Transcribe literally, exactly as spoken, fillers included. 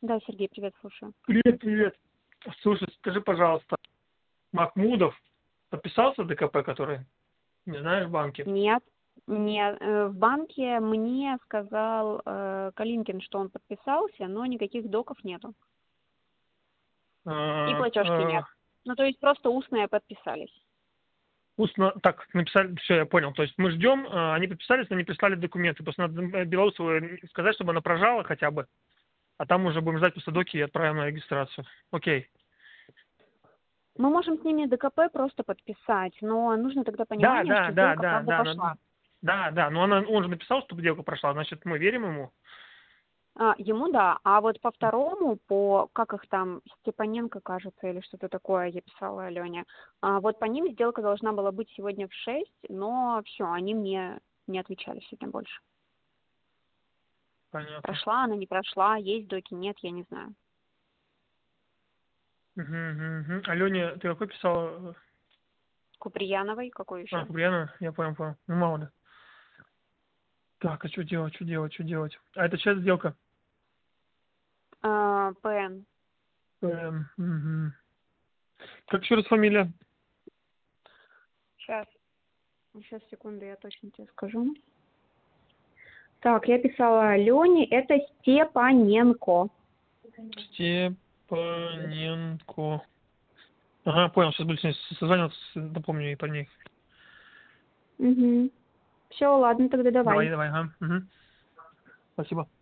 Да, Сергей, привет, слушаю. Привет, привет. Слушай, скажи, пожалуйста, Махмудов подписался в ДКП, который, не знаешь, в банке? Нет, нет, э, в банке мне сказал э, Калинкин, что он подписался, но никаких доков нету. И А, платежки нет. а, Ну, то есть просто устные подписались. устно, так, написали, все, я понял. То есть мы ждем, а, они подписались, но не прислали документы. Просто надо Белоусову сказать, чтобы она прожала хотя бы, а там уже будем ждать после доки и отправим на регистрацию. Окей. Мы можем с ними ДКП просто подписать, но нужно тогда Да, понимание, да, что да, сделка да, правда да, надо- пошла. да, да, но она, он же написал, что сделка прошла, значит, мы верим ему. А, ему да, а вот по второму, по, как их там, Степаненко, кажется, или что-то такое, я писала Алене, а, вот по ним сделка должна была быть сегодня в шесть, но все, они мне не отвечали сегодня больше. Понятно. Прошла она, не прошла, есть доки, нет, я не знаю. Угу, угу, угу. Алене, ты какой писал? Куприяновой, какой А, еще? Куприяна, я понял, понял. Ну, мало ли. Так, а что делать, что делать, что делать? А это чья сделка? А, ПН. Эм, угу. Как еще раз фамилия? Сейчас, сейчас, секунду, я точно тебе скажу. Так, я писала Алене, это Степаненко. Степаненко. Ага, понял, сейчас буду с ней созваниваться, напомню ей по ней. Угу. Все, ладно, тогда давай. Давай, давай, ага. Угу. Спасибо.